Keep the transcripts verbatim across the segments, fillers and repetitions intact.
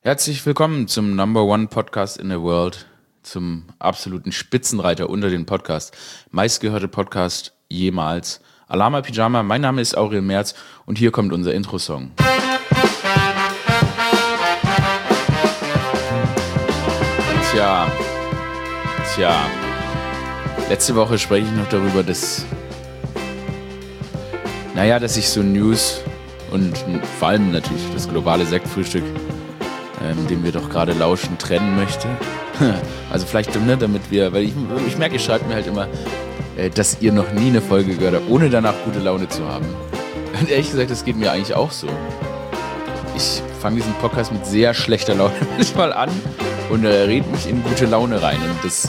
Herzlich willkommen zum Number One Podcast in the World, zum absoluten Spitzenreiter unter den Podcasts, meistgehörte Podcast jemals. Alama Pyjama, mein Name ist Aurel Merz und hier kommt unser Intro-Song. Tja, tja, letzte Woche spreche ich noch darüber, dass, naja, dass ich so News und vor allem natürlich das globale Sektfrühstück, ähm, dem wir doch gerade lauschen, trennen möchte. Also vielleicht, ne, damit wir, weil ich, ich merke, ihr schreibt mir halt immer, äh, dass ihr noch nie eine Folge gehört habt, ohne danach gute Laune zu haben. Und ehrlich gesagt, das geht mir eigentlich auch so. Ich fange diesen Podcast mit sehr schlechter Laune manchmal an und äh, red mich in gute Laune rein. Und das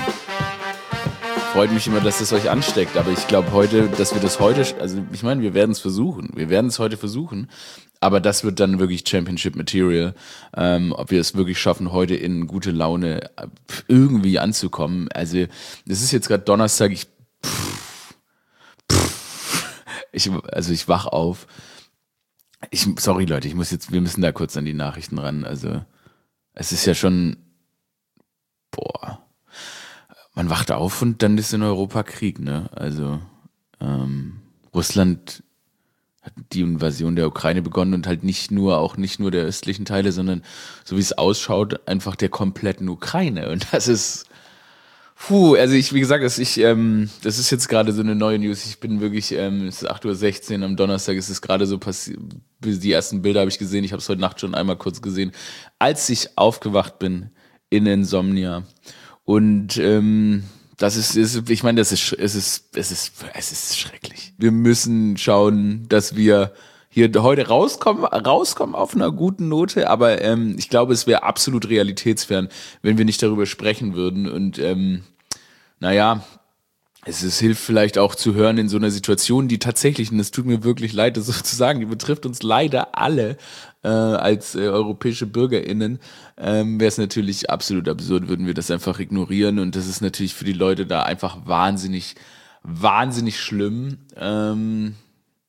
freut mich immer, dass das euch ansteckt. Aber ich glaube heute, dass wir das heute, also ich meine, wir werden es versuchen. Wir werden es heute versuchen. Aber das wird dann wirklich Championship Material. Ähm, ob wir es wirklich schaffen, heute in gute Laune irgendwie anzukommen. Also es ist jetzt gerade Donnerstag. Ich, pff, pff, ich, also ich wach auf. Ich, sorry Leute, ich muss jetzt, wir müssen da kurz an die Nachrichten ran. Also es ist ja schon, boah, man wacht auf und dann ist in Europa Krieg, ne? Also ähm, Russland hat die Invasion der Ukraine begonnen und halt nicht nur, auch nicht nur der östlichen Teile, sondern so wie es ausschaut, einfach der kompletten Ukraine. Und das ist, puh, also ich, wie gesagt, das, ich, ähm, das ist jetzt gerade so eine neue News. Ich bin wirklich, ähm, es ist acht Uhr sechzehn am Donnerstag, es ist gerade so passiert, die ersten Bilder habe ich gesehen, ich habe es heute Nacht schon einmal kurz gesehen, als ich aufgewacht bin in Insomnia. Und ähm, das ist, ist, ich meine, das ist, es ist, es ist, es ist schrecklich. Wir müssen schauen, dass wir hier heute rauskommen, rauskommen auf einer guten Note, aber ähm, ich glaube, es wäre absolut realitätsfern, wenn wir nicht darüber sprechen würden. Und ähm, naja, es ist, hilft vielleicht auch zu hören in so einer Situation, die tatsächlich, und es tut mir wirklich leid, das so zu sagen, die betrifft uns leider alle äh, als äh, europäische BürgerInnen, ähm, wäre es natürlich absolut absurd, würden wir das einfach ignorieren, und das ist natürlich für die Leute da einfach wahnsinnig, wahnsinnig schlimm. Ähm,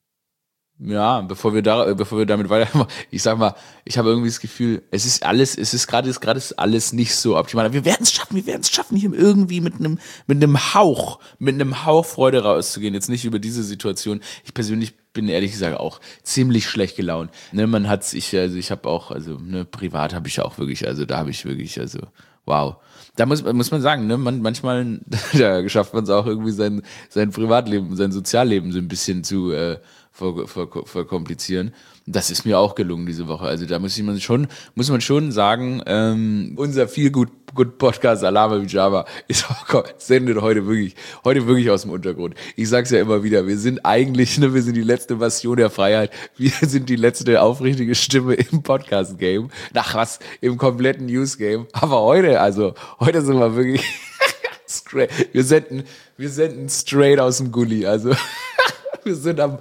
Ja, bevor wir da, bevor wir damit weitermachen, ich sag mal, ich habe irgendwie das Gefühl, es ist alles, es ist gerade, es gerade ist alles nicht so optimal. Wir werden es schaffen, wir werden es schaffen, hier irgendwie mit einem, mit einem Hauch, mit einem Hauch Freude rauszugehen. Jetzt nicht über diese Situation. Ich persönlich bin ehrlich gesagt auch ziemlich schlecht gelaunt. Ne, man hat's, ich, also ich habe auch, also ne, privat habe ich auch wirklich, also da habe ich wirklich, also wow. Da muss, muss man sagen, ne, man, manchmal, da schafft man es auch irgendwie sein, sein Privatleben, sein Sozialleben so ein bisschen zu äh, ver, ver, verkomplizieren. Das ist mir auch gelungen diese Woche. Also da muss man schon, muss man schon sagen, ähm, unser viel gut, gut Podcast Alama Pyjama ist auch, sendet heute wirklich, heute wirklich aus dem Untergrund. Ich sag's ja immer wieder, wir sind eigentlich, ne, wir sind die letzte Bastion der Freiheit. Wir sind die letzte aufrichtige Stimme im Podcast-Game. Nach was? Im kompletten News-Game. Aber heute, also, heute sind wir wirklich straight. Wir senden, wir senden straight aus dem Gully. Also, wir sind am,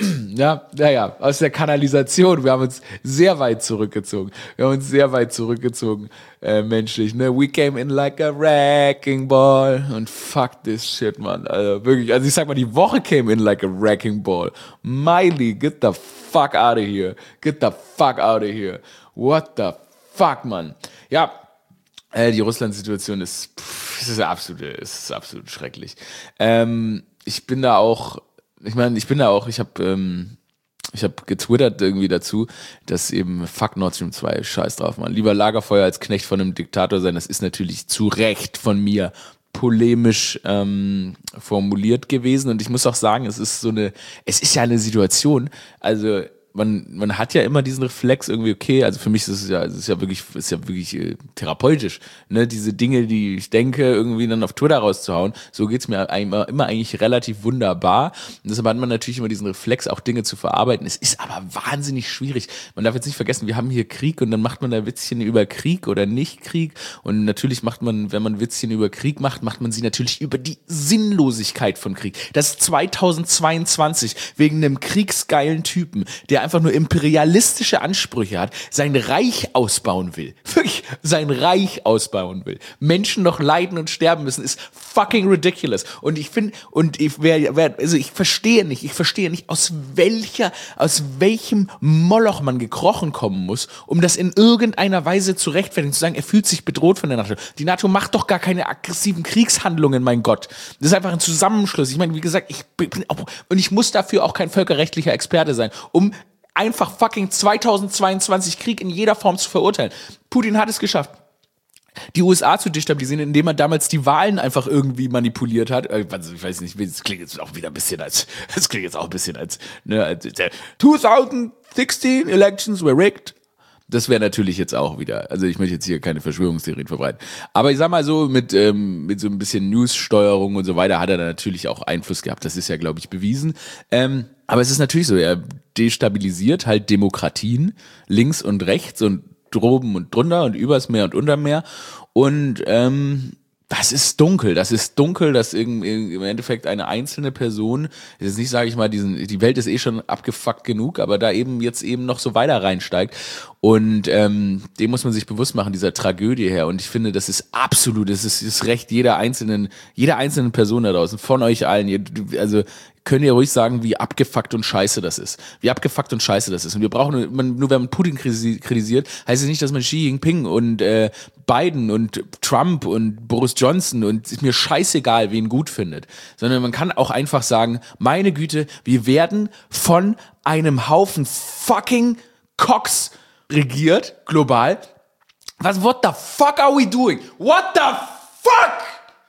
ja, naja, aus der Kanalisation. Wir haben uns sehr weit zurückgezogen. Wir haben uns sehr weit zurückgezogen, äh, menschlich, ne? We came in like a wrecking ball. Und fuck this shit, man. Also wirklich, also ich sag mal, die Woche came in like a wrecking ball. Miley, get the fuck out of here. Get the fuck out of here. What the fuck, man. Ja, äh, die Russland-Situation ist, pff, es ist absolut, es ist absolut schrecklich. Ähm, ich bin da auch, Ich meine, ich bin da auch, ich habe ähm, ich habe getwittert irgendwie dazu, dass eben fuck Nord Stream zwei, scheiß drauf, man. Lieber Lagerfeuer als Knecht von einem Diktator sein, das ist natürlich zu Recht von mir polemisch ähm, formuliert gewesen, und ich muss auch sagen, es ist so eine, es ist ja eine Situation, also man, man hat ja immer diesen Reflex irgendwie, okay, also für mich ist es ja, es ist ja wirklich, ist ja wirklich äh, therapeutisch, ne, diese Dinge, die ich denke, irgendwie dann auf Twitter rauszuhauen, so geht's mir immer, immer eigentlich relativ wunderbar, und deshalb hat man natürlich immer diesen Reflex, auch Dinge zu verarbeiten. Es ist aber wahnsinnig schwierig. Man darf jetzt nicht vergessen, wir haben hier Krieg, und dann macht man da Witzchen über Krieg oder nicht Krieg, und natürlich macht man, wenn man Witzchen über Krieg macht, macht man sie natürlich über die Sinnlosigkeit von Krieg. Das ist zweitausendzweiundzwanzig wegen einem kriegsgeilen Typen, der der einfach nur imperialistische Ansprüche hat, sein Reich ausbauen will. Wirklich, sein Reich ausbauen will. Menschen noch leiden und sterben müssen, ist fucking ridiculous. Und ich finde, und ich, wer, wer, also ich verstehe nicht, ich verstehe nicht, aus welcher, aus welchem Moloch man gekrochen kommen muss, um das in irgendeiner Weise zu rechtfertigen, zu sagen, er fühlt sich bedroht von der NATO. Die NATO macht doch gar keine aggressiven Kriegshandlungen, mein Gott. Das ist einfach ein Zusammenschluss. Ich meine, wie gesagt, ich bin auch, und ich muss dafür auch kein völkerrechtlicher Experte sein, um einfach fucking zweitausendzweiundzwanzig Krieg in jeder Form zu verurteilen. Putin hat es geschafft, die U S A zu destabilisieren, indem er damals die Wahlen einfach irgendwie manipuliert hat. Also ich weiß nicht, das klingt jetzt auch wieder ein bisschen als, das klingt jetzt auch ein bisschen als, ne, als zwanzig sechzehn Elections were rigged. Das wäre natürlich jetzt auch wieder, also ich möchte jetzt hier keine Verschwörungstheorien verbreiten. Aber ich sag mal so, mit, ähm, mit so ein bisschen News-Steuerung und so weiter hat er da natürlich auch Einfluss gehabt. Das ist ja, glaube ich, bewiesen. Ähm, aber es ist natürlich so, er destabilisiert halt Demokratien, links und rechts und droben und drunter und übers Meer und unterm Meer. Und ähm, das ist dunkel, das ist dunkel, dass im Endeffekt eine einzelne Person, jetzt nicht, sage ich mal, diesen, die Welt ist eh schon abgefuckt genug, aber da eben jetzt eben noch so weiter reinsteigt. Und ähm, dem muss man sich bewusst machen, dieser Tragödie her. Und ich finde, das ist absolut, das ist das Recht jeder einzelnen, jeder einzelnen Person da draußen, von euch allen. Ihr, also könnt ihr ruhig sagen, wie abgefuckt und scheiße das ist. Wie abgefuckt und scheiße das ist. Und wir brauchen, man, nur wenn man Putin kritisiert, heißt es nicht, dass man Xi Jinping und äh, Biden und Trump und Boris Johnson und ist mir scheißegal, wen gut findet. Sondern man kann auch einfach sagen, meine Güte, wir werden von einem Haufen fucking Cocks regiert, global. Was, what the fuck are we doing? What the fuck?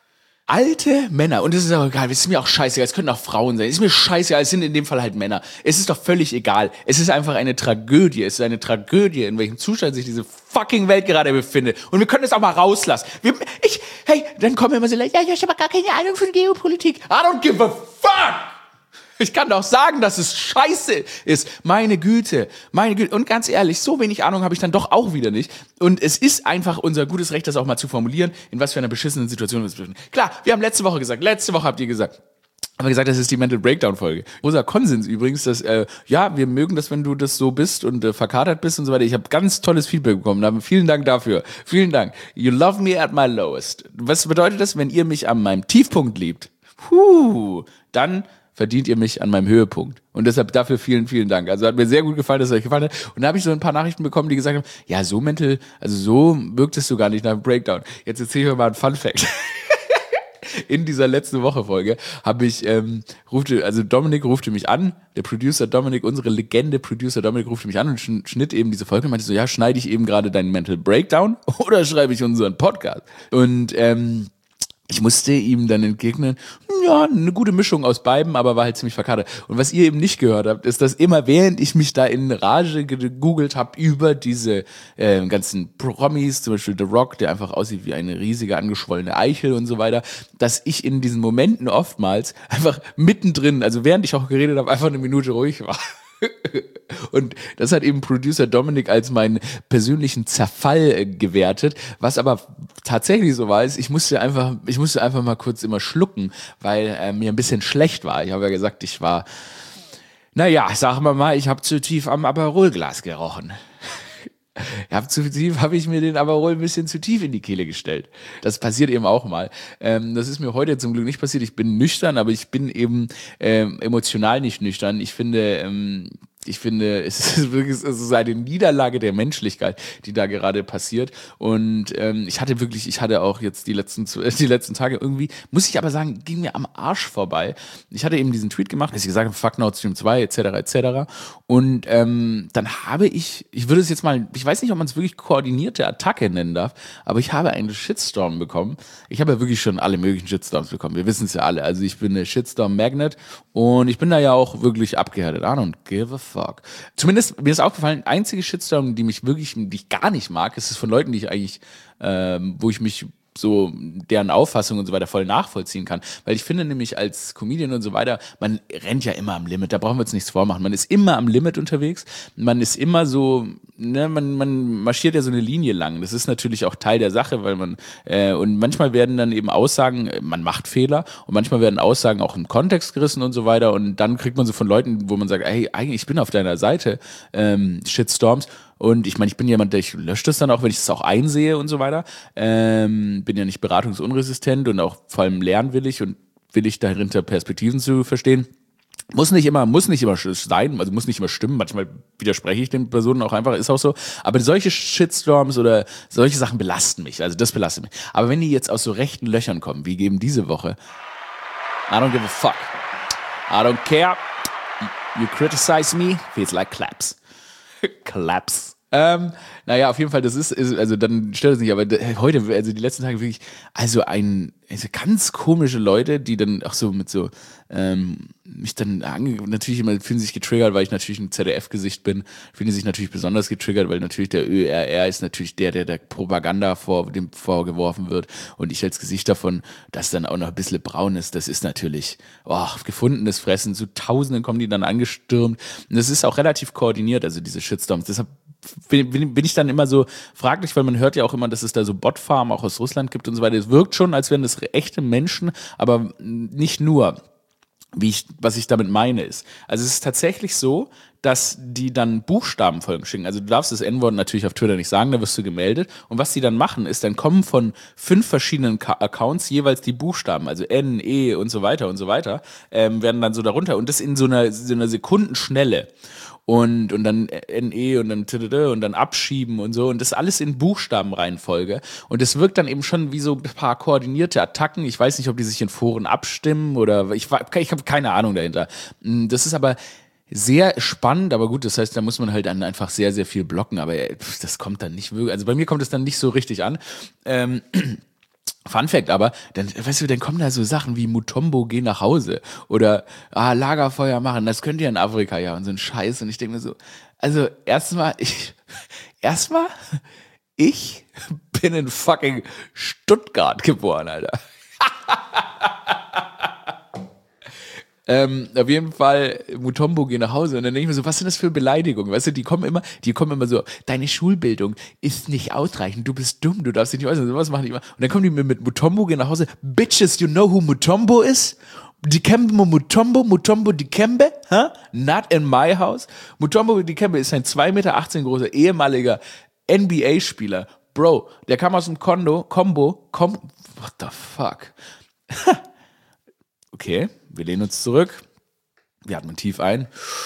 Alte Männer, und das ist auch egal, es ist mir auch scheißegal, es könnten auch Frauen sein, es ist mir scheißegal, es sind in dem Fall halt Männer. Es ist doch völlig egal. Es ist einfach eine Tragödie, es ist eine Tragödie, in welchem Zustand sich diese fucking Welt gerade befindet. Und wir können es auch mal rauslassen. Wir, ich, hey, dann kommen immer so, ja, ich habe gar keine Ahnung von Geopolitik. I don't give a fuck! Ich kann doch sagen, dass es scheiße ist. Meine Güte, meine Güte. Und ganz ehrlich, so wenig Ahnung habe ich dann doch auch wieder nicht. Und es ist einfach unser gutes Recht, das auch mal zu formulieren, in was für einer beschissenen Situation wir uns befinden. Klar, wir haben letzte Woche gesagt, letzte Woche habt ihr gesagt, haben wir gesagt, das ist die Mental Breakdown-Folge. Großer Konsens übrigens, dass, äh, ja, wir mögen das, wenn du das so bist und äh, verkatert bist und so weiter. Ich habe ganz tolles Feedback bekommen. Da, vielen Dank dafür. Vielen Dank. You love me at my lowest. Was bedeutet das, wenn ihr mich an meinem Tiefpunkt liebt? Puh, dann verdient ihr mich an meinem Höhepunkt. Und deshalb dafür vielen, vielen Dank. Also hat mir sehr gut gefallen, dass es euch gefallen hat. Und da habe ich so ein paar Nachrichten bekommen, die gesagt haben, ja, so mental, also so wirktest du gar nicht nach dem Breakdown. Jetzt erzähle ich euch mal einen Fun-Fact. In dieser letzten Woche-Folge habe ich, ähm, rufte, also Dominik rufte mich an, der Producer Dominik, unsere Legende Producer Dominik rufte mich an und schnitt eben diese Folge und meinte so, ja, schneide ich eben gerade deinen Mental Breakdown oder schreibe ich unseren Podcast? Und, ähm, ich musste ihm dann entgegnen, ja, eine gute Mischung aus beiden, aber war halt ziemlich verkatert. Und was ihr eben nicht gehört habt, ist, dass immer während ich mich da in Rage gegoogelt habe über diese äh, ganzen Promis, zum Beispiel The Rock, der einfach aussieht wie eine riesige angeschwollene Eichel und so weiter, dass ich in diesen Momenten oftmals einfach mittendrin, also während ich auch geredet habe, einfach eine Minute ruhig war. Und das hat eben Producer Dominik als meinen persönlichen Zerfall äh, gewertet, was aber tatsächlich so war, ist, ich musste einfach, ich musste einfach mal kurz immer schlucken, weil äh, mir ein bisschen schlecht war. Ich habe ja gesagt, ich war, naja, sagen wir mal, ich habe zu tief am Aperolglas gerochen. Ja, zu tief habe ich mir den Aperol ein bisschen zu tief in die Kehle gestellt. Das passiert eben auch mal. Ähm, das ist mir heute zum Glück nicht passiert. Ich bin nüchtern, aber ich bin eben ähm, emotional nicht nüchtern. Ich finde, ähm, ich finde, es ist wirklich es ist eine Niederlage der Menschlichkeit, die da gerade passiert. Und ähm, ich hatte wirklich, ich hatte auch jetzt die letzten die letzten Tage irgendwie, muss ich aber sagen, ging mir am Arsch vorbei. Ich hatte eben diesen Tweet gemacht, dass ich gesagt habe, fuck Nord Stream zwei, et cetera, et cetera. Und ähm, dann habe ich, ich würde es jetzt mal, ich weiß nicht, ob man es wirklich koordinierte Attacke nennen darf, aber ich habe einen Shitstorm bekommen. Ich habe ja wirklich schon alle möglichen Shitstorms bekommen. Wir wissen es ja alle. Also ich bin eine Shitstorm-Magnet und ich bin da ja auch wirklich abgehärtet. I don't give a fuck. Zumindest, mir ist aufgefallen, einzige Shitstorm, die mich wirklich, die ich gar nicht mag, ist es von Leuten, die ich eigentlich, ähm, wo ich mich so deren Auffassung und so weiter voll nachvollziehen kann. Weil ich finde nämlich als Comedian und so weiter, man rennt ja immer am Limit, da brauchen wir uns nichts vormachen. Man ist immer am Limit unterwegs, man ist immer so, ne, man, man marschiert ja so eine Linie lang. Das ist natürlich auch Teil der Sache, weil man, äh, und manchmal werden dann eben Aussagen, man macht Fehler und manchmal werden Aussagen auch im Kontext gerissen und so weiter und dann kriegt man so von Leuten, wo man sagt, hey, eigentlich, ich bin auf deiner Seite, ähm, Shitstorms. Und ich meine, ich bin jemand, der ich lösche das dann auch, wenn ich es auch einsehe und so weiter. Ähm, bin ja nicht beratungsunresistent und auch vor allem lernwillig und willig dahinter Perspektiven zu verstehen. Muss nicht immer, muss nicht immer sein, also muss nicht immer stimmen. Manchmal widerspreche ich den Personen auch einfach, ist auch so. Aber solche Shitstorms oder solche Sachen belasten mich. Also das belastet mich. Aber wenn die jetzt aus so rechten Löchern kommen, wie eben diese Woche, I don't give a fuck. I don't care. You criticize me, feels like claps. Claps. Ähm, naja, auf jeden Fall, das ist, ist also dann stört es nicht, aber heute, also die letzten Tage wirklich, also ein, also ganz komische Leute, die dann auch so mit so, ähm, mich dann ange natürlich immer fühlen sich getriggert, weil ich natürlich ein Z D F-Gesicht bin, fühlen sich natürlich besonders getriggert, weil natürlich der Ö R R ist natürlich der, der der Propaganda vor dem vorgeworfen wird und ich als Gesicht davon, das dann auch noch ein bisschen braun ist, das ist natürlich, oh, gefundenes Fressen, zu Tausenden kommen die dann angestürmt und das ist auch relativ koordiniert, also diese Shitstorms, deshalb bin, bin ich dann immer so fraglich, weil man hört ja auch immer, dass es da so Botfarmen auch aus Russland gibt und so weiter. Es wirkt schon, als wären das echte Menschen, aber nicht nur. Wie ich, was ich damit meine ist. Also es ist tatsächlich so, dass die dann Buchstabenfolgen schicken. Also du darfst das En-Wort natürlich auf Twitter nicht sagen, da wirst du gemeldet. Und was die dann machen, ist, dann kommen von fünf verschiedenen Ka- Accounts jeweils die Buchstaben, also N, E und so weiter und so weiter, ähm, werden dann so darunter. Und das in so einer, so einer Sekundenschnelle. Und, und dann N E und dann T D D und dann abschieben und so. Und das alles in Buchstabenreihenfolge. Und es wirkt dann eben schon wie so ein paar koordinierte Attacken. Ich weiß nicht, ob die sich in Foren abstimmen oder ich, ich habe keine Ahnung dahinter. Das ist aber sehr spannend, aber gut, das heißt, da muss man halt dann einfach sehr, sehr viel blocken. Aber das kommt dann nicht wirklich, also bei mir kommt es dann nicht so richtig an. Ähm, Fun Fact aber, dann, weißt du, dann kommen da so Sachen wie Mutombo, geh nach Hause oder ah, Lagerfeuer machen, das könnt ihr in Afrika ja und so ein Scheiß und ich denke mir so, also erstmal, ich, erstmal, ich bin in fucking Stuttgart geboren, Alter. Ähm, auf jeden Fall, Mutombo, geh nach Hause. Und dann denke ich mir so, was sind das für Beleidigungen? Weißt du, die kommen immer, die kommen immer so, deine Schulbildung ist nicht ausreichend, du bist dumm, du darfst dich nicht äußern. Sowas machen die immer. Und dann kommen die mir mit Mutombo, geh nach Hause. Bitches, you know who Mutombo is? Dikembe Mutombo, Mutombo Dikembe, huh? Not in my house. Mutombo Dikembe ist ein zwei Meter achtzehn großer ehemaliger N B A-Spieler. Bro, der kam aus dem Kondo, Combo, Com, what the fuck? Okay, wir lehnen uns zurück. Wir atmen tief ein.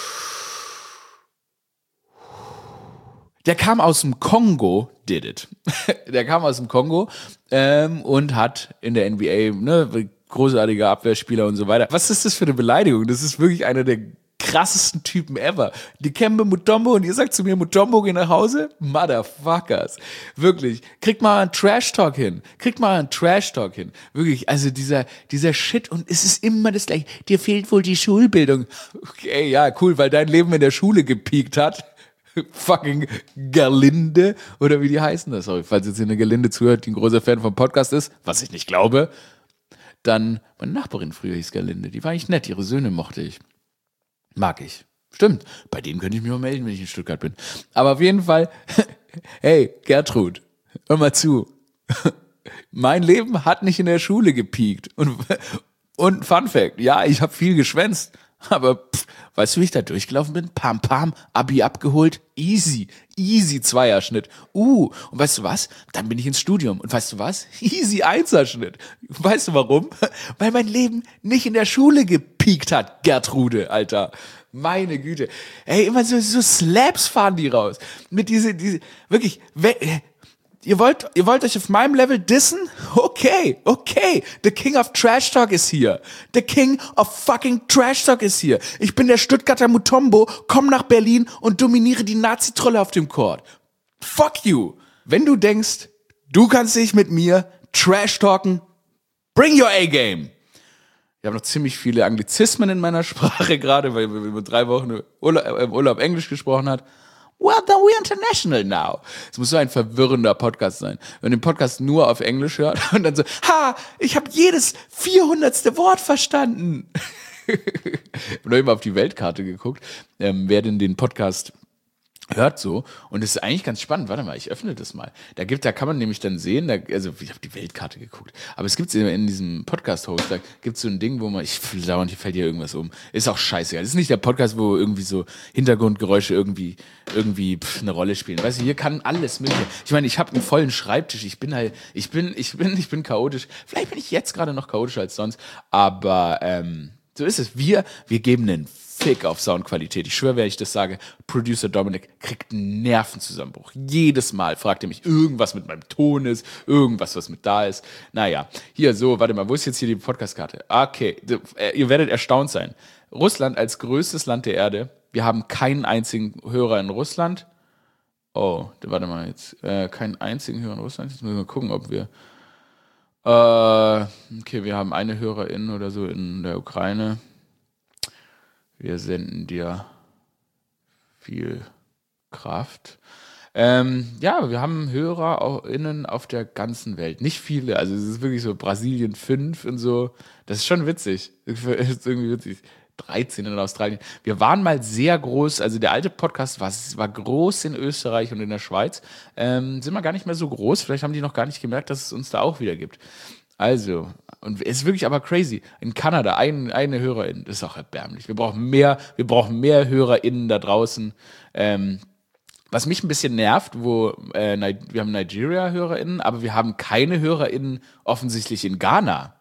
Der kam aus dem Kongo, did it. Der kam aus dem Kongo ähm, und hat in der N B A, ne, großartiger Abwehrspieler und so weiter. Was ist das für eine Beleidigung? Das ist wirklich einer der krassesten Typen ever. Dikembe Mutombo und ihr sagt zu mir, Mutombo, geh nach Hause? Motherfuckers. Wirklich. Kriegt mal einen Trash-Talk hin. Kriegt mal einen Trash-Talk hin. Wirklich. Also dieser, dieser Shit und es ist immer das Gleiche. Dir fehlt wohl die Schulbildung. Okay, ja, cool, weil dein Leben in der Schule gepiekt hat. Fucking Gerlinde oder wie die heißen. Sorry, falls jetzt hier eine Gerlinde zuhört, die ein großer Fan vom Podcast ist, was ich nicht glaube, dann meine Nachbarin früher hieß Gerlinde. Die war eigentlich nett, ihre Söhne mochte ich. Mag ich. Stimmt. Bei denen könnte ich mich mal melden, wenn ich in Stuttgart bin. Aber auf jeden Fall, hey, Gertrud, hör mal zu. Mein Leben hat nicht in der Schule gepiekt. Und, und Fun Fact, ja, ich habe viel geschwänzt. Aber pff, weißt du, wie ich da durchgelaufen bin? Pam, pam, Abi abgeholt. Easy, easy Zweierschnitt. Uh, und weißt du was? Dann bin ich ins Studium. Und weißt du was? Easy Einserschnitt. Weißt du warum? Weil mein Leben nicht in der Schule gepiekt hat, Gertrude, Alter. Meine Güte. Ey, immer so, so Slaps fahren die raus. Mit diese, diese, wirklich, we- Ihr wollt, ihr wollt euch auf meinem Level dissen? Okay, okay. The King of Trash Talk ist hier. The King of fucking Trash Talk ist hier. Ich bin der Stuttgarter Mutombo, komm nach Berlin und dominiere die Nazi-Trolle auf dem Court. Fuck you. Wenn du denkst, du kannst dich mit mir Trash talken, bring your A-Game. Ich habe noch ziemlich viele Anglizismen in meiner Sprache gerade, weil wir über drei Wochen im Urlaub, im Urlaub Englisch gesprochen hat. well, then we're international now. Es muss so ein verwirrender Podcast sein. Wenn man den Podcast nur auf Englisch hört und dann so, ha, ich habe jedes vierhundertste Wort verstanden. Ich habe noch immer auf die Weltkarte geguckt, ähm, wer denn den Podcast hört so. Und es ist eigentlich ganz spannend. Warte mal, ich öffne das mal. Da gibt, da kann man nämlich dann sehen, da, also ich habe die Weltkarte geguckt, aber es gibt in diesem Podcast-Host, da gibt es so ein Ding, wo man, ich dauernd, hier fällt hier irgendwas um. Ist auch scheiße. Das ist nicht der Podcast, wo irgendwie so Hintergrundgeräusche irgendwie, irgendwie pff, eine Rolle spielen. Weißt du, hier kann alles mögliche. Ich meine, ich habe einen vollen Schreibtisch. Ich bin halt, ich bin, ich bin, ich bin chaotisch. Vielleicht bin ich jetzt gerade noch chaotischer als sonst, aber ähm, so ist es. Wir, wir geben einen Fick auf Soundqualität. Ich schwöre, wenn ich das sage, Producer Dominik kriegt einen Nervenzusammenbruch. Jedes Mal fragt er mich, irgendwas mit meinem Ton ist, irgendwas, was mit da ist. Naja, hier so, warte mal, wo ist jetzt hier die Podcastkarte? Okay, ihr werdet erstaunt sein. Russland als größtes Land der Erde. Wir haben keinen einzigen Hörer in Russland. Oh, warte mal jetzt. Äh, keinen einzigen Hörer in Russland. Jetzt müssen wir gucken, ob wir... Äh, okay, wir haben eine Hörerin oder so in der Ukraine. Wir senden dir viel Kraft. Ähm, ja, wir haben HörerInnen auf der ganzen Welt. Nicht viele, also es ist wirklich so Brasilien fünf und so. Das ist schon witzig. Das ist irgendwie witzig. dreizehn in Australien. Wir waren mal sehr groß, also der alte Podcast war, war groß in Österreich und in der Schweiz. Ähm, sind wir gar nicht mehr so groß. Vielleicht haben die noch gar nicht gemerkt, dass es uns da auch wieder gibt. Also, und es ist wirklich aber crazy. In Kanada, ein, eine Hörerin, das ist auch erbärmlich. Wir brauchen mehr, wir brauchen mehr HörerInnen da draußen. Ähm, was mich ein bisschen nervt, wo äh, wir haben Nigeria-HörerInnen, aber wir haben keine HörerInnen offensichtlich in Ghana.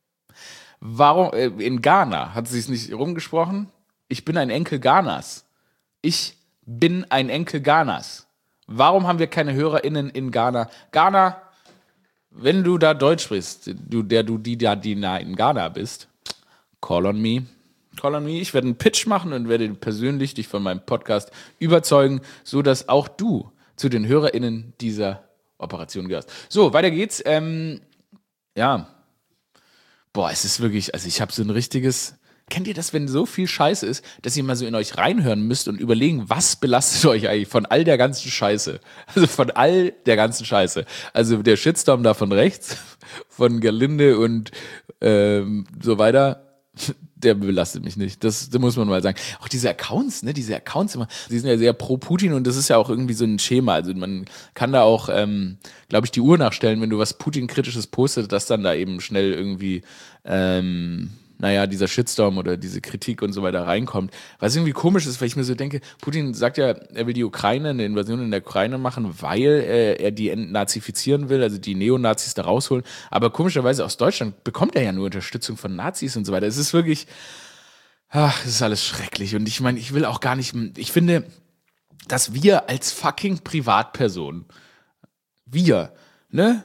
Warum, äh, in Ghana, hat sie es nicht rumgesprochen? Ich bin ein Enkel Ghanas. Ich bin ein Enkel Ghanas. Warum haben wir keine HörerInnen in Ghana? Ghana, wenn du da Deutsch sprichst, du, der du die da die in Ghana bist, call on me. Call on me. Ich werde einen Pitch machen und werde persönlich dich von meinem Podcast überzeugen, so dass auch du zu den HörerInnen dieser Operation gehörst. So, weiter geht's. Ähm, ja. Boah, es ist wirklich, also ich habe so ein richtiges... Kennt ihr das, wenn so viel Scheiße ist, dass ihr mal so in euch reinhören müsst und überlegen, was belastet euch eigentlich von all der ganzen Scheiße? Also von all der ganzen Scheiße. Also der Shitstorm da von rechts, von Gerlinde und ähm, so weiter, der belastet mich nicht. Das, das muss man mal sagen. Auch diese Accounts, ne, diese Accounts immer, die sind ja sehr pro Putin und das ist ja auch irgendwie so ein Schema. Also man kann da auch, ähm, glaube ich, die Uhr nachstellen, wenn du was Putin-kritisches postet, dass dann da eben schnell irgendwie ähm, naja, dieser Shitstorm oder diese Kritik und so weiter reinkommt. Was irgendwie komisch ist, weil ich mir so denke, Putin sagt ja, er will die Ukraine, eine Invasion in der Ukraine machen, weil äh, er die entnazifizieren will, also die Neonazis da rausholen. Aber komischerweise aus Deutschland bekommt er ja nur Unterstützung von Nazis und so weiter. Es ist wirklich, ach, es ist alles schrecklich. Und ich meine, ich will auch gar nicht, ich finde, dass wir als fucking Privatperson, wir, ne?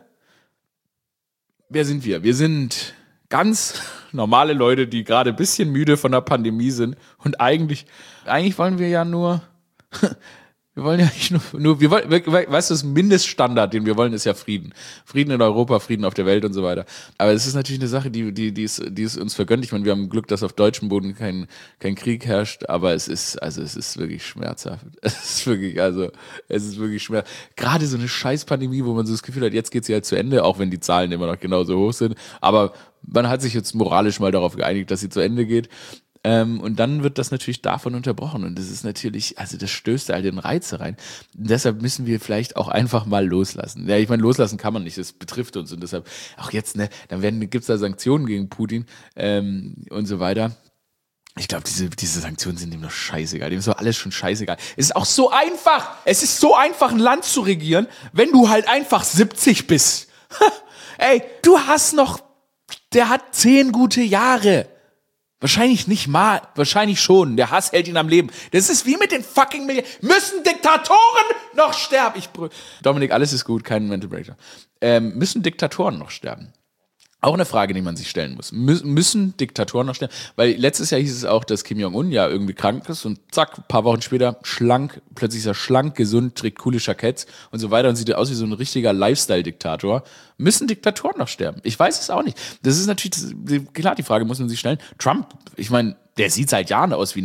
Wer sind wir? Wir sind ganz normale Leute, die gerade ein bisschen müde von der Pandemie sind und eigentlich, eigentlich wollen wir ja nur, wir wollen ja nicht nur, nur wir wollen, weißt du, das Mindeststandard, den wir wollen, ist ja Frieden. Frieden in Europa, Frieden auf der Welt und so weiter. Aber es ist natürlich eine Sache, die, die, die ist, die ist uns vergönnt. Ich meine, wir haben Glück, dass auf deutschem Boden kein, kein Krieg herrscht, aber es ist, also es ist wirklich schmerzhaft. Es ist wirklich, also, es ist wirklich schmerzhaft. Gerade so eine Scheiß-Pandemie, wo man so das Gefühl hat, jetzt geht sie halt zu Ende, auch wenn die Zahlen immer noch genauso hoch sind. Aber man hat sich jetzt moralisch mal darauf geeinigt, dass sie zu Ende geht. Ähm, und dann wird das natürlich davon unterbrochen. Und das ist natürlich, also das stößt halt in Reize rein. Und deshalb müssen wir vielleicht auch einfach mal loslassen. Ja, ich meine, loslassen kann man nicht, das betrifft uns. Und deshalb, auch jetzt, ne, dann werden, gibt's da Sanktionen gegen Putin ähm, und so weiter. Ich glaube, diese, diese Sanktionen sind ihm doch scheißegal. Dem ist doch alles schon scheißegal. Es ist auch so einfach. Es ist so einfach, ein Land zu regieren, wenn du halt einfach siebzig bist. Ey, du hast noch, der hat zehn gute Jahre. Wahrscheinlich nicht mal, wahrscheinlich schon. Der Hass hält ihn am Leben. Das ist wie mit den fucking Millionen. Müssen Diktatoren noch sterben? Ich brüll. Dominik, alles ist gut, kein Mental Breakdown. Ähm, müssen Diktatoren noch sterben? Auch eine Frage, die man sich stellen muss. Mü- müssen Diktatoren noch sterben? Weil letztes Jahr hieß es auch, dass Kim Jong-un ja irgendwie krank ist und zack, ein paar Wochen später schlank, plötzlich ist er schlank, gesund, trägt coole Jacketts und so weiter und sieht aus wie so ein richtiger Lifestyle-Diktator. Müssen Diktatoren noch sterben? Ich weiß es auch nicht. Das ist natürlich, das, klar, die Frage muss man sich stellen. Trump, ich meine, der sieht seit Jahren aus wie eine,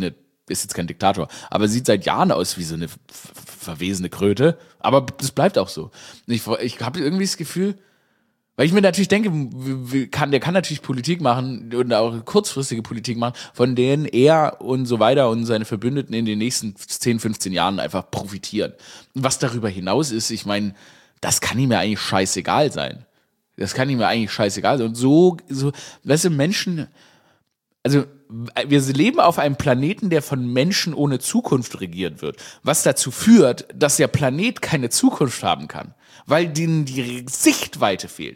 ist jetzt kein Diktator, aber sieht seit Jahren aus wie so eine verwesene Kröte. Aber das bleibt auch so. Ich, ich habe irgendwie das Gefühl, weil ich mir natürlich denke, kann, der kann natürlich Politik machen und auch kurzfristige Politik machen, von denen er und so weiter und seine Verbündeten in den nächsten zehn, fünfzehn Jahren einfach profitieren. Was darüber hinaus ist, ich meine, das kann ihm ja eigentlich scheißegal sein. Das kann ihm ja eigentlich scheißegal sein. Und so, so, weißt du, Menschen, also wir leben auf einem Planeten, der von Menschen ohne Zukunft regiert wird, was dazu führt, dass der Planet keine Zukunft haben kann, weil denen die Sichtweite fehlt.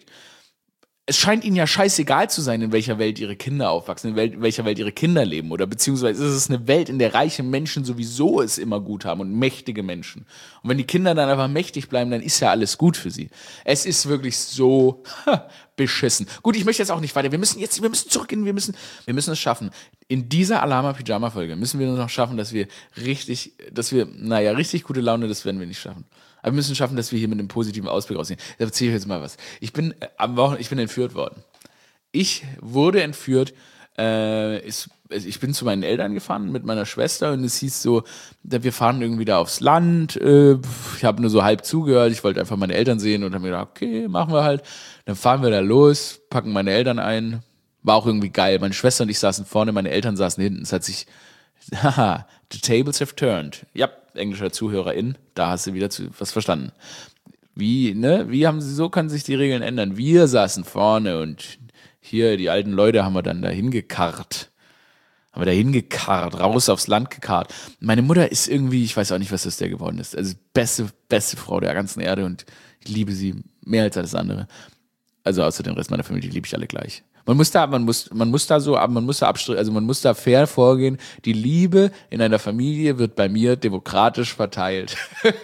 Es scheint ihnen ja scheißegal zu sein, in welcher Welt ihre Kinder aufwachsen, in Welt, welcher Welt ihre Kinder leben, oder beziehungsweise ist es eine Welt, in der reiche Menschen sowieso es immer gut haben und mächtige Menschen. Und wenn die Kinder dann einfach mächtig bleiben, dann ist ja alles gut für sie. Es ist wirklich so ha, beschissen. Gut, ich möchte jetzt auch nicht weiter. Wir müssen jetzt, wir müssen zurückgehen, wir müssen, wir müssen es schaffen. In dieser Alama-Pyjama-Folge müssen wir nur noch schaffen, dass wir richtig, dass wir, naja, richtig gute Laune, das werden wir nicht schaffen. Aber wir müssen schaffen, dass wir hier mit einem positiven Ausblick rausgehen. Da erzähle ich jetzt mal was. Ich bin äh, am Wochenende, ich bin entführt worden. Ich wurde entführt. Äh, ist, ich bin zu meinen Eltern gefahren mit meiner Schwester und es hieß so, wir fahren irgendwie da aufs Land. Äh, ich habe nur so halb zugehört. Ich wollte einfach meine Eltern sehen und habe mir gedacht, okay, machen wir halt. Dann fahren wir da los, packen meine Eltern ein. War auch irgendwie geil. Meine Schwester und ich saßen vorne, meine Eltern saßen hinten. Es hat sich, haha, the tables have turned. Ja, englischer ZuhörerIn, da hast du wieder zu, was verstanden. Wie, ne, wie haben sie, so können sich die Regeln ändern. Wir saßen vorne und hier, die alten Leute haben wir dann dahin gekarrt. Haben wir dahin gekarrt, raus aufs Land gekarrt. Meine Mutter ist irgendwie, ich weiß auch nicht, was aus der geworden ist. Also beste, beste Frau der ganzen Erde und ich liebe sie mehr als alles andere. Also außer den Rest meiner Familie liebe ich alle gleich. Man muss da, man muss, man muss da so, man muss da abstrich, also man muss da fair vorgehen. Die Liebe in einer Familie wird bei mir demokratisch verteilt.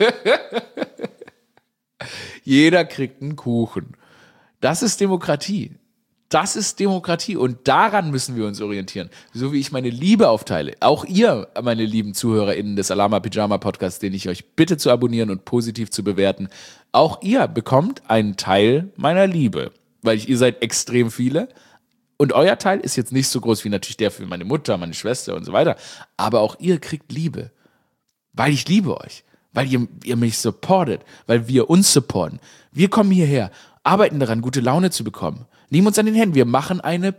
Jeder kriegt einen Kuchen. Das ist Demokratie. Das ist Demokratie und daran müssen wir uns orientieren. So wie ich meine Liebe aufteile. Auch ihr, meine lieben ZuhörerInnen des Alama Pyjama Podcasts, den ich euch bitte zu abonnieren und positiv zu bewerten. Auch ihr bekommt einen Teil meiner Liebe. Weil ich, ihr seid extrem viele. Und euer Teil ist jetzt nicht so groß wie natürlich der für meine Mutter, meine Schwester und so weiter. Aber auch ihr kriegt Liebe. Weil ich liebe euch. Weil ihr, ihr mich supportet. Weil wir uns supporten. Wir kommen hierher, arbeiten daran, gute Laune zu bekommen. Nehmen uns an den Händen. Wir machen eine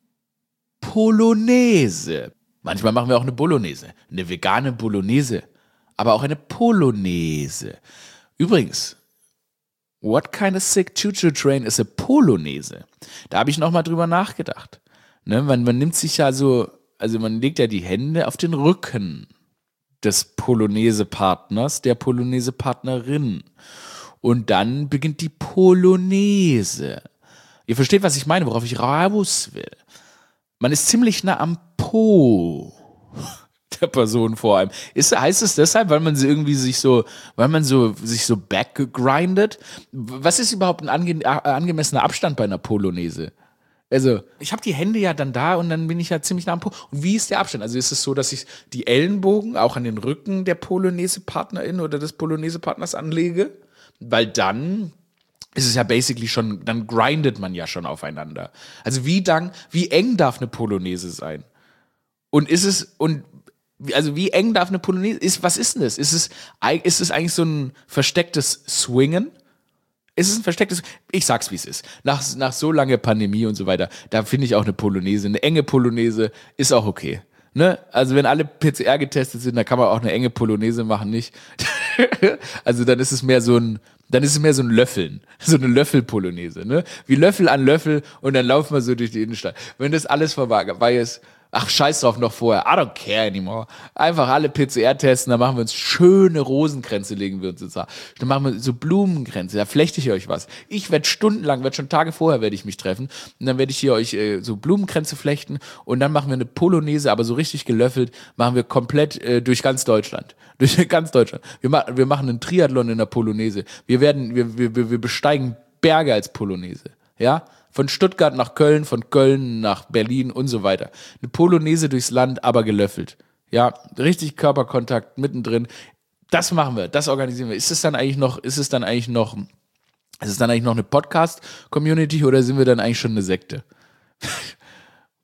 Polonaise. Manchmal machen wir auch eine Bolognese. Eine vegane Bolognese. Aber auch eine Polonaise. Übrigens, what kind of sick choo-choo train is a Polonaise? Da habe ich nochmal drüber nachgedacht. Ne, man, man nimmt sich ja so, also man legt ja die Hände auf den Rücken des Polonaise-Partners, der Polonaise-Partnerin. Und dann beginnt die Polonaise. Ihr versteht, was ich meine, worauf ich raus will. Man ist ziemlich nah am Po der Person vor einem. Ist, heißt es deshalb, weil man sie irgendwie sich so, weil man so sich so backgrindet? Was ist überhaupt ein ange, angemessener Abstand bei einer Polonaise? Also, ich habe die Hände ja dann da und dann bin ich ja ziemlich nah am Po. Und wie ist der Abstand? Also ist es so, dass ich die Ellenbogen auch an den Rücken der Polonaise-Partnerin oder des Polonaise-Partners anlege? Weil dann ist es ja basically schon, dann grindet man ja schon aufeinander. Also wie dann, wie eng darf eine Polonaise sein? Und ist es, und also wie eng darf eine Polonaise, ist, was ist denn das? Ist es, ist es eigentlich so ein verstecktes Swingen? Ist es ein verstecktes, ich sag's wie es ist. Nach, nach so langer Pandemie und so weiter, da finde ich auch eine Polonaise, eine enge Polonaise ist auch okay. Ne? Also wenn alle P C R getestet sind, dann kann man auch eine enge Polonaise machen, nicht? Also dann ist es mehr so ein, dann ist es mehr so ein Löffeln, so eine Löffel-Polonaise, ne? Wie Löffel an Löffel und dann laufen wir so durch die Innenstadt. Wenn das alles vorbei ist, ach, scheiß drauf noch vorher, I don't care anymore. Einfach alle P C R testen, dann machen wir uns schöne Rosenkränze, legen wir uns jetzt da. Dann machen wir so Blumenkränze, da flechte ich euch was. Ich werde stundenlang, werde schon Tage vorher werde ich mich treffen und dann werde ich hier euch äh, so Blumenkränze flechten und dann machen wir eine Polonaise, aber so richtig gelöffelt, machen wir komplett äh, durch ganz Deutschland. Durch ganz Deutschland. Wir, ma- wir machen einen Triathlon in der Polonaise. Wir werden, wir, wir, wir besteigen Berge als Polonaise. Ja? Von Stuttgart nach Köln, von Köln nach Berlin und so weiter. Eine Polonaise durchs Land, aber gelöffelt. Ja, richtig Körperkontakt mittendrin. Das machen wir, das organisieren wir. Ist es dann eigentlich noch, ist es dann eigentlich noch, ist es dann eigentlich noch eine Podcast-Community oder sind wir dann eigentlich schon eine Sekte?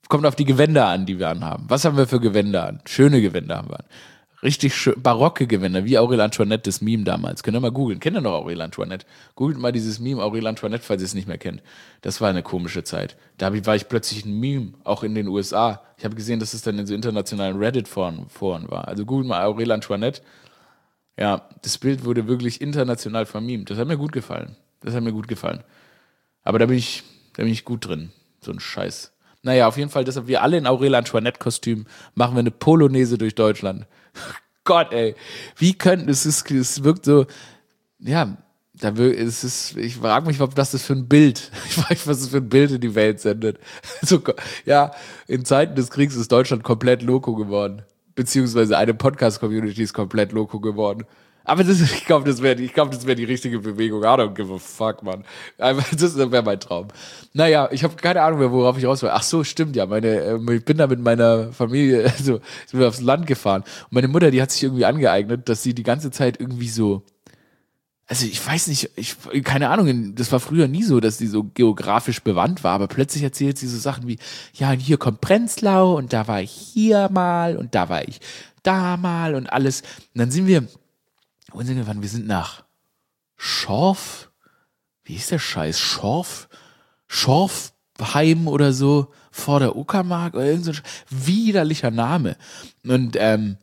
Kommt auf die Gewänder an, die wir anhaben. Was haben wir für Gewänder an? Schöne Gewänder haben wir an. Richtig schön, barocke Gewänder, wie Aurel Antoinette, das Meme damals. Könnt ihr mal googeln. Kennt ihr noch Aurel Antoinette? Googelt mal dieses Meme Aurel Antoinette, falls ihr es nicht mehr kennt. Das war eine komische Zeit. Da war ich plötzlich ein Meme, auch in den U S A. Ich habe gesehen, dass es dann in so internationalen Reddit-Foren war. Also googelt mal Aurel Antoinette. Ja, das Bild wurde wirklich international vermemt. Das hat mir gut gefallen. Das hat mir gut gefallen. Aber da bin ich, da bin ich gut drin. So ein Scheiß. Naja, auf jeden Fall, deshalb wir alle in Aurel Antoinette-Kostüm machen wir eine Polonaise durch Deutschland. Gott, ey. Wie könnten, es ist, es wirkt so, ja, da wir, es ist, ich frage mich, was das für ein Bild, ich frage mich, was das für ein Bild in die Welt sendet. So, ja, in Zeiten des Kriegs ist Deutschland komplett loco geworden. Beziehungsweise eine Podcast-Community ist komplett loco geworden. Aber das, ich glaube, das wäre ich glaub, das wäre die richtige Bewegung. I don't give a fuck, Mann. Das wäre mein Traum. Naja, ich habe keine Ahnung mehr, worauf ich raus will. Ach so, stimmt ja. Meine, ich bin da mit meiner Familie, also sind wir aufs Land gefahren. Und meine Mutter, die hat sich irgendwie angeeignet, dass sie die ganze Zeit irgendwie so, also ich weiß nicht, ich, keine Ahnung, das war früher nie so, dass sie so geografisch bewandt war, aber plötzlich erzählt sie so Sachen wie, ja, und hier kommt Prenzlau und da war ich hier mal und da war ich da mal und alles. Und dann sind wir, wo sind wir gefahren? Wir sind nach Schorf, wie ist der Scheiß? Schorf, Schorfheim oder so, vor der Uckermark oder irgend so ein widerlicher Name. Und, ähm,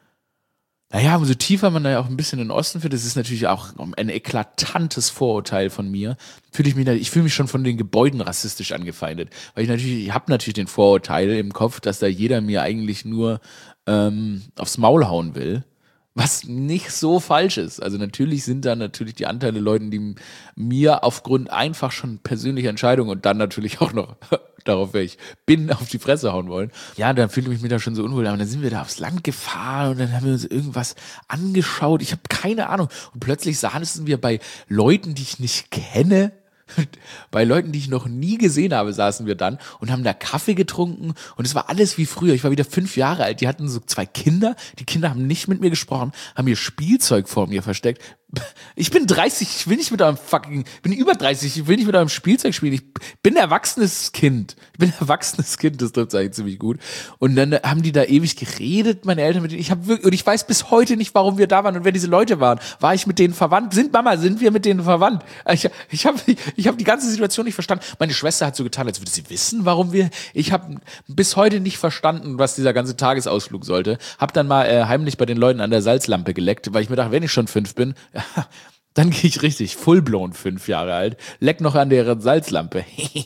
naja, umso tiefer man da ja auch ein bisschen in den Osten führt, das ist natürlich auch ein eklatantes Vorurteil von mir. Fühle ich mich, ich fühle mich schon von den Gebäuden rassistisch angefeindet, weil ich natürlich, ich habe natürlich den Vorurteil im Kopf, dass da jeder mir eigentlich nur ähm, aufs Maul hauen will. Was nicht so falsch ist. Also natürlich sind da natürlich die Anteile Leuten, die mir aufgrund einfach schon persönlicher Entscheidungen und dann natürlich auch noch darauf, wer ich bin, auf die Fresse hauen wollen. Ja, dann fühle ich mich da schon so unwohl. Aber dann sind wir da aufs Land gefahren und dann haben wir uns irgendwas angeschaut. Ich habe keine Ahnung. Und plötzlich saßen wir bei Leuten, die ich nicht kenne. Bei Leuten, die ich noch nie gesehen habe, saßen wir dann und haben da Kaffee getrunken und es war alles wie früher. Ich war wieder fünf Jahre alt. Die hatten so zwei Kinder. Die Kinder haben nicht mit mir gesprochen, haben ihr Spielzeug vor mir versteckt. Ich bin dreißig, ich will nicht mit eurem fucking, ich bin über dreißig, ich will nicht mit eurem Spielzeug spielen. Ich bin ein erwachsenes Kind. Ich bin ein erwachsenes Kind, das trifft eigentlich ziemlich gut. Und dann haben die da ewig geredet, meine Eltern mit denen. Ich habe wirklich, und ich weiß bis heute nicht, warum wir da waren und wer diese Leute waren. War ich mit denen verwandt? Sind Mama, sind wir mit denen verwandt? Ich, ich habe ich hab die ganze Situation nicht verstanden. Meine Schwester hat so getan, als würde sie wissen, warum wir, ich habe bis heute nicht verstanden, was dieser ganze Tagesausflug sollte. Hab dann mal äh, heimlich bei den Leuten an der Salzlampe geleckt, weil ich mir dachte, wenn ich schon fünf bin, dann gehe ich richtig fullblown fünf Jahre alt, leck noch an der Salzlampe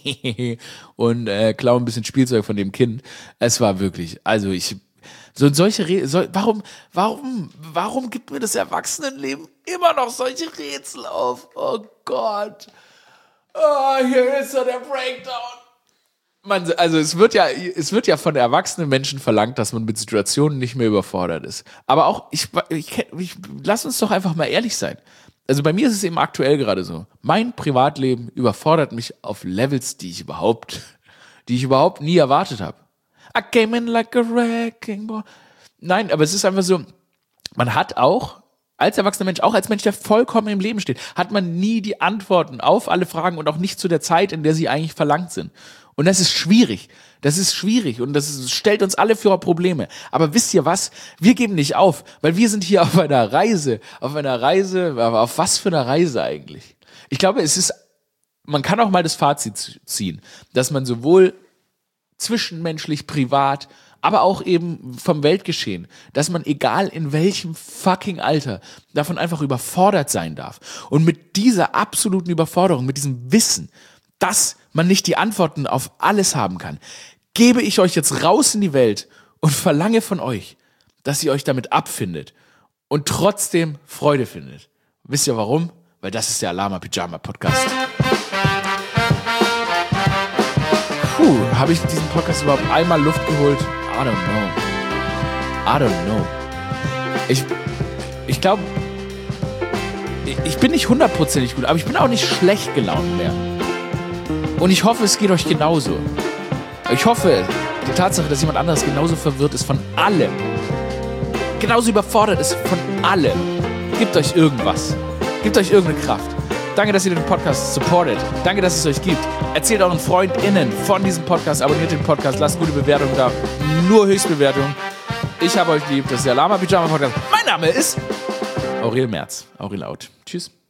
und äh, klau ein bisschen Spielzeug von dem Kind. Es war wirklich, also ich, so solche Re- so, warum, warum, warum gibt mir das Erwachsenenleben immer noch solche Rätsel auf? Oh Gott. Oh, hier ist so der Breakdown. Man, also es wird ja, es wird ja von erwachsenen Menschen verlangt, dass man mit Situationen nicht mehr überfordert ist. Aber auch, ich, ich, ich lass uns doch einfach mal ehrlich sein. Also bei mir ist es eben aktuell gerade so. Mein Privatleben überfordert mich auf Levels, die ich überhaupt, die ich überhaupt nie erwartet habe. I came in like a wrecking ball. Nein, aber es ist einfach so, man hat auch, als erwachsener Mensch, auch als Mensch, der vollkommen im Leben steht, hat man nie die Antworten auf alle Fragen und auch nicht zu der Zeit, in der sie eigentlich verlangt sind. Und das ist schwierig. Das ist schwierig und das ist, stellt uns alle vor Probleme. Aber wisst ihr was? Wir geben nicht auf, weil wir sind hier auf einer Reise. Auf einer Reise, aber auf was für einer Reise eigentlich? Ich glaube, es ist, man kann auch mal das Fazit ziehen, dass man sowohl zwischenmenschlich, privat, aber auch eben vom Weltgeschehen, dass man egal in welchem fucking Alter davon einfach überfordert sein darf. Und mit dieser absoluten Überforderung, mit diesem Wissen, dass man nicht die Antworten auf alles haben kann, gebe ich euch jetzt raus in die Welt und verlange von euch, dass ihr euch damit abfindet und trotzdem Freude findet. Wisst ihr warum? Weil das ist der Alama Pyjama Podcast. Puh, habe ich diesen Podcast überhaupt einmal Luft geholt? I don't know. I don't know. Ich, ich glaube, ich, ich bin nicht hundertprozentig gut, aber ich bin auch nicht schlecht gelaunt mehr. Und ich hoffe, es geht euch genauso. Ich hoffe, die Tatsache, dass jemand anderes genauso verwirrt ist von allem, genauso überfordert ist von allem, gibt euch irgendwas. Gibt euch irgendeine Kraft. Danke, dass ihr den Podcast supportet. Danke, dass es euch gibt. Erzählt euren FreundInnen von diesem Podcast. Abonniert den Podcast. Lasst gute Bewertungen da. Nur Höchstbewertungen. Ich habe euch lieb. Das ist der Lama Pyjama Podcast. Mein Name ist Aurel Merz. Aurel out. Tschüss.